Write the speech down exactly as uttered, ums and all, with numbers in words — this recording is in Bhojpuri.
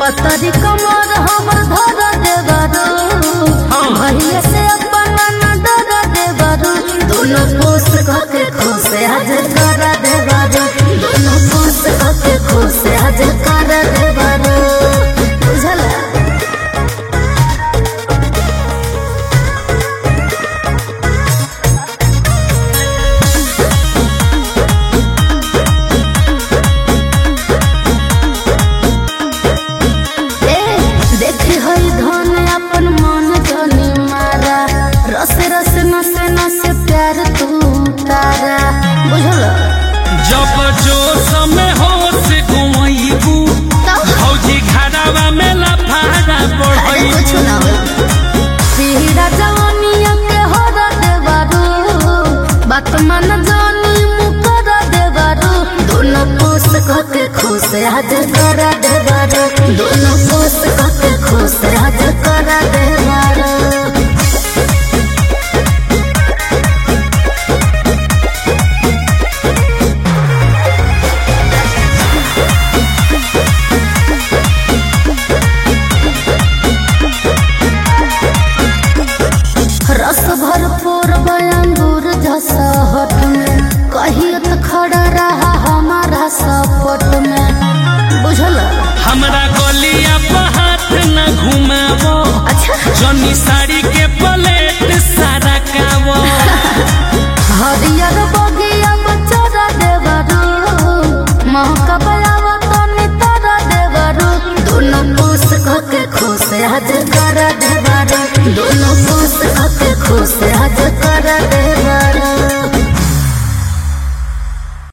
पतरी कमर हमर धर देवरो भैया से अपन न डर देवरो दोनों पोस के खुश आज कर देवरो दोनों पोस के खुश आज कर देवरो बुझला। जब जोश में होश घुमैबू भौजी घरवा में लफाड़ा बढ़ैबू पीड़ा जवानिया के हो देवरो बात मन जानी मुकर देवरो दोनों पोस के खुश आज कर देवरो दोनों पोस के खुश आज कर देवरो। रस भरपूर बयांगूर जैसा हट में कहिए तो खड़ा रहा हमारा सपट में बुझल। हमरा गलिया पर हाथ न घुमावो अच्छा जनी साड़ी के